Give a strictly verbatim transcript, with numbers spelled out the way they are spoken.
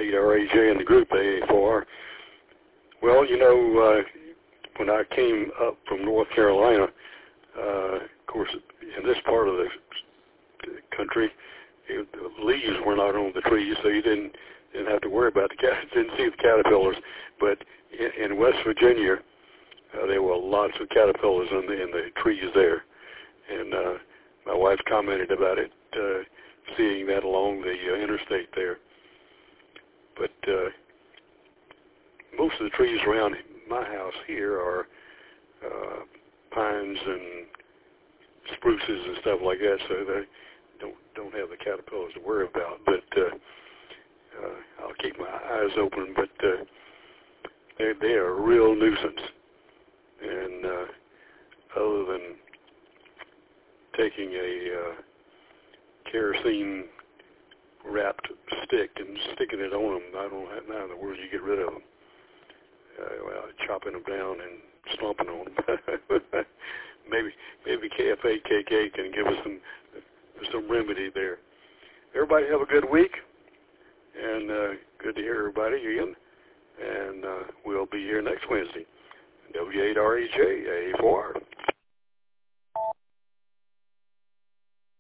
eight R A J in the group, A A four R. Well, you know, uh, when I came up from North Carolina, uh, of course, in this part of the country, it, the leaves were not on the trees, so you didn't didn't have to worry about the cat, didn't see the caterpillars. But in, in West Virginia, uh, there were lots of caterpillars in the in the trees there, and uh, my wife commented about it, uh, seeing that along the uh, interstate there. But uh, most of the trees around my house here are uh, pines and spruces and stuff like that, so they don't don't have the caterpillars to worry about. But uh, uh, I'll keep my eyes open. But uh, they they are a real nuisance. And uh, other than taking a uh, kerosene wrapped stick and sticking it on them, I don't have now in the world you get rid of them. Uh, well, chopping them down and stomping on them. maybe maybe K F A K K can give us some some remedy there. Everybody have a good week, and uh, good to hear everybody again. And uh, we'll be here next Wednesday. W eight R A J, A A four R.